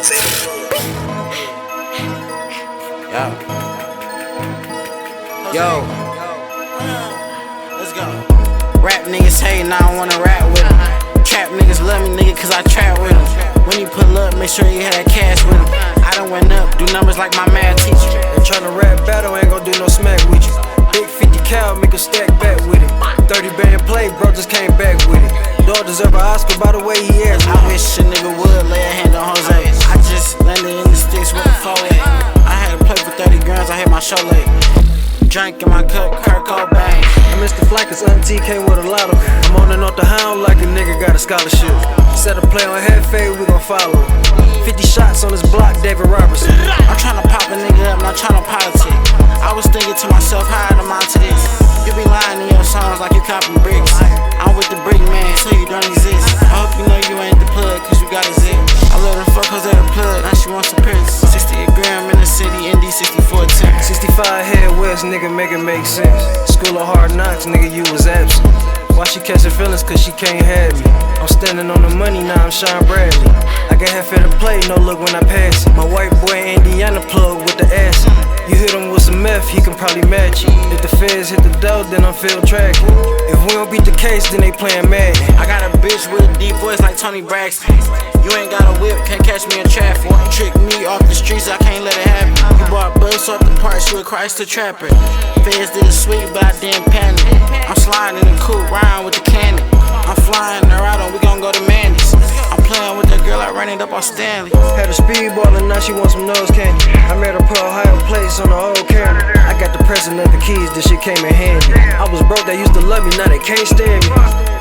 Yo. Let's go. Rap niggas hatin', I don't wanna rap with them. Trap niggas love me, nigga, cause I trap with them. When you pull up, make sure you have that cash with them. I done went up, do numbers like my math teacher. They tryna rap battle, ain't gon' do no smack with you. Big 50 cal, make a stack back with it. 30 band play, bro just came back with it. Dog deserve an Oscar by the way he asked me. I wish a nigga would lay a hand on Jose. I just landed in the sticks with a 4-8. I had to play for 30 grams, I hit my show late. Drink in my cup, Kurt Cobain. I missed the flight cause Auntie came with a lotto. I'm on and off the hound like a nigga got a scholarship. Set a play on head fade, we gon' follow. 50 shots on this block, David Robertson. I'm tryna pop a nigga up, not tryna politic. I was thinking to myself, how I'd amount to this. You be lying in your songs like you copping bricks. I'm with the brick man, so you don't exist. I hope you know you ain't the plug, cause you got a zip. I love the fuck cause they the plug, now she wants some prints. 60 a gram in the city, ND 64 10. 65 head west, nigga, make it make sense. School of hard knocks, nigga, you was absent. Why she catching feelings cause she can't have me? I'm standing on the money, now I'm Sean Bradley. I got half of the play, no look when I pass it. My white boy Indiana plug with the acid. You hit him with some meth, he can probably match it. If the feds hit the dough, then I'm field tracking. If we don't beat the case, then they playing Madden. I got a bitch with a deep voice like Tony Braxton. You ain't got a whip, can't catch me in traffic. Trick me off the streets, I can't let it happen. You bought bus off the parts, you a Chrysler trapper. Feds did it sweet, but I didn't panic. I'm sliding in the coupe, riding with the cannon. I'm flying Nerado, we gon' go to Mandy's. I'm playing with that girl, I ran it up on Stanley. Had a speedball and now she wants some nose candy. I made her put Ohio place on the old camera. I got the president the keys, this shit came in handy. I was broke, they used to love me, now they can't stand me.